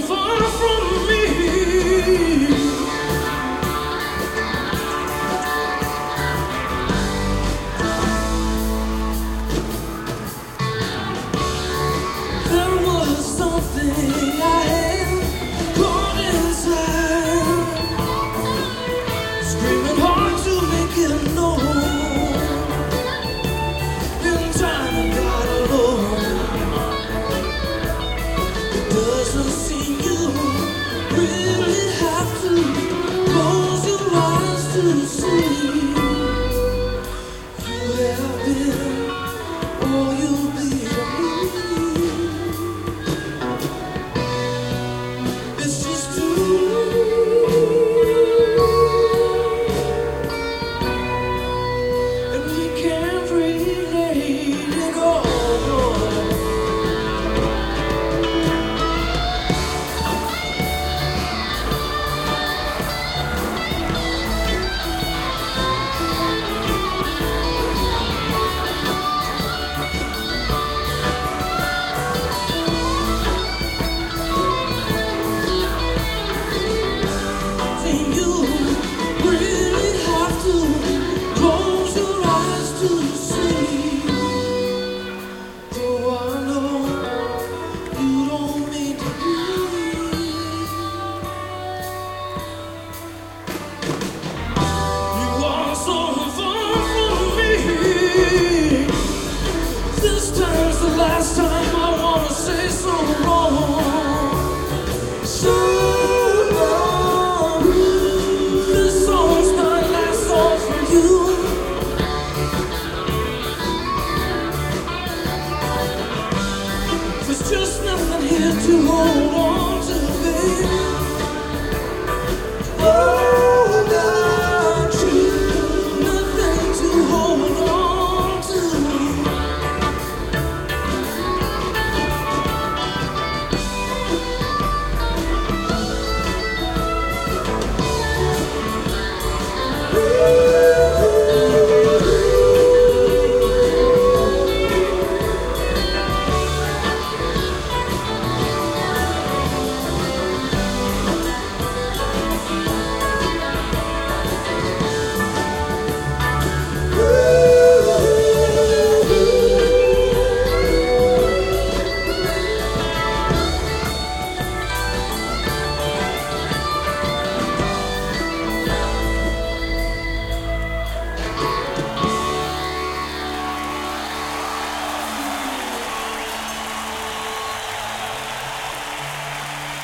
far from me. There was something I had caught inside, screaming hard to make it known. In time I got alone. It doesn't seem you really have to close your eyes to see. You have been all you'll be to me. It's just true, and we can't relate at all. This time's the last time I wanna say so wrong. So long. This song's my last song for you. There's just nothing here to hold on.